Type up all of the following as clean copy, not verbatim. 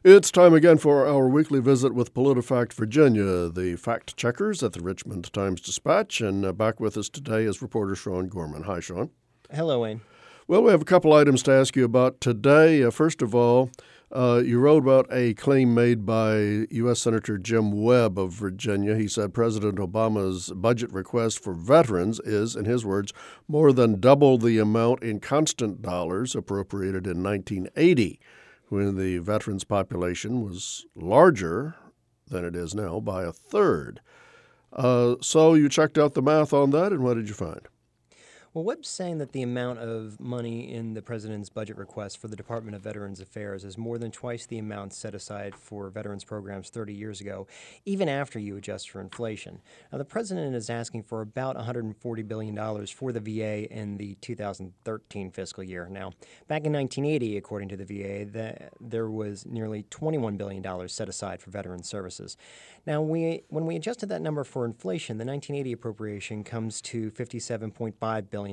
It's time again for our weekly visit with PolitiFact Virginia, the fact checkers at the Richmond Times-Dispatch. And back with us today is reporter Sean Gorman. Hi, Sean. Hello, Wayne. Well, we have a couple items to ask you about today. First of all, you wrote about a claim made by U.S. Senator Jim Webb of Virginia. He said President Obama's budget request for veterans is, in his words, more than double the amount in constant dollars appropriated in 1980, when the veterans population was larger than it is now by a third. So you checked out the math on that, and what did you find? Well, Webb's saying that the amount of money in the president's budget request for the Department of Veterans Affairs is more than twice the amount set aside for veterans programs 30 years ago, even after you adjust for inflation. Now, the president is asking for about $140 billion for the VA in the 2013 fiscal year. Now, back in 1980, according to the VA, there was nearly $21 billion set aside for veterans services. Now, when we adjusted that number for inflation, the 1980 appropriation comes to $57.5 billion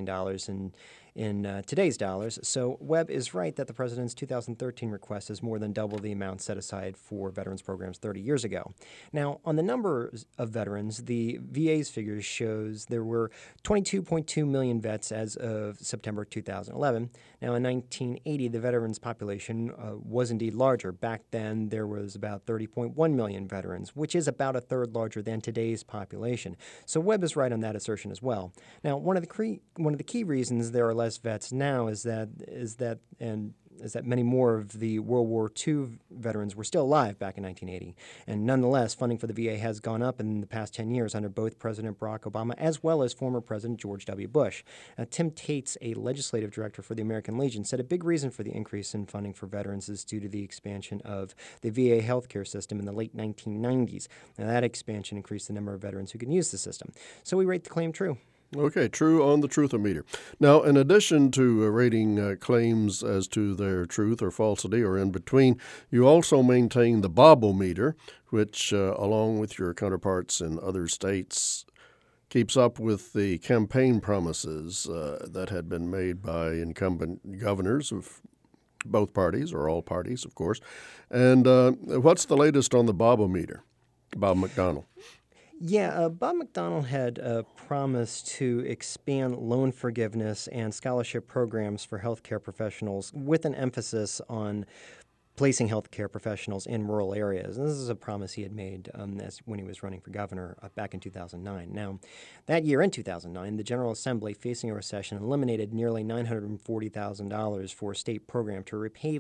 in today's dollars. So Webb is right that the president's 2013 request is more than double the amount set aside for veterans programs 30 years ago. Now, on the number of veterans, the VA's figures shows there were 22.2 million vets as of September 2011. Now, in 1980, the veterans population was indeed larger. Back then, there was about 30.1 million veterans, which is about a third larger than today's population. So Webb is right on that assertion as well. Now, one of the key reasons there are less vets now is that many more of the World War II veterans were still alive back in 1980. And nonetheless, funding for the VA has gone up in the past 10 years under both President Barack Obama as well as former President George W. Bush. Tim Tates, a legislative director for the American Legion, said a big reason for the increase in funding for veterans is due to the expansion of the VA healthcare system in the late 1990s. Now, that expansion increased the number of veterans who can use the system. So we rate the claim true. Okay, true on the truthometer. Now, in addition to rating claims as to their truth or falsity or in between, you also maintain the bobometer, which, along with your counterparts in other states, keeps up with the campaign promises that had been made by incumbent governors of both parties, or all parties, of course. And what's the latest on the bobometer, Bob McDonnell? Yeah, Bob McDonnell had promised to expand loan forgiveness and scholarship programs for healthcare professionals with an emphasis on placing healthcare professionals in rural areas. And this is a promise he had made when he was running for governor back in 2009. Now, that year in 2009, the General Assembly, facing a recession, eliminated nearly $940,000 for a state program to repay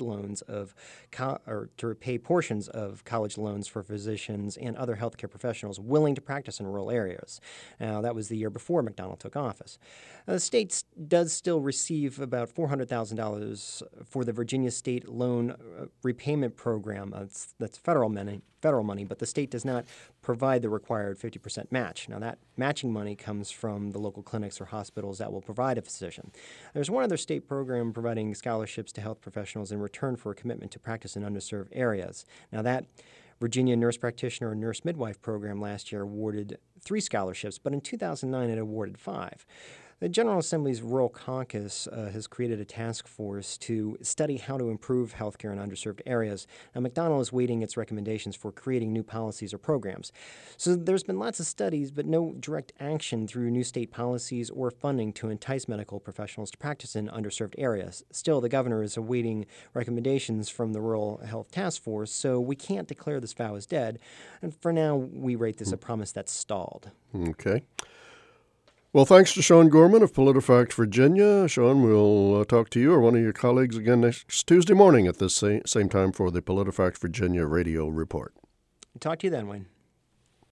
portions of college loans for physicians and other healthcare professionals willing to practice in rural areas. Now, that was the year before McDonnell took office. The state does still receive about $400,000 for the Virginia State Loan Repayment Program. That's federal money, but the state does not provide the required 50% match. Now, that matching money comes from the local clinics or hospitals that will provide a physician. There's one other state program providing scholarships to health professionals in return for a commitment to practice in underserved areas. Now, that Virginia Nurse Practitioner and Nurse Midwife program last year awarded 3 scholarships, but in 2009 it awarded 5. The General Assembly's Rural Caucus has created a task force to study how to improve healthcare in underserved areas. Now, McDonnell is waiting its recommendations for creating new policies or programs. So there's been lots of studies, but no direct action through new state policies or funding to entice medical professionals to practice in underserved areas. Still, the governor is awaiting recommendations from the Rural Health Task Force, so we can't declare this vow as dead. And for now, we rate this a promise that's stalled. Okay. Well, thanks to Sean Gorman of PolitiFact Virginia. Sean, we'll talk to you or one of your colleagues again next Tuesday morning at this same time for the PolitiFact Virginia Radio Report. Talk to you then, Wayne.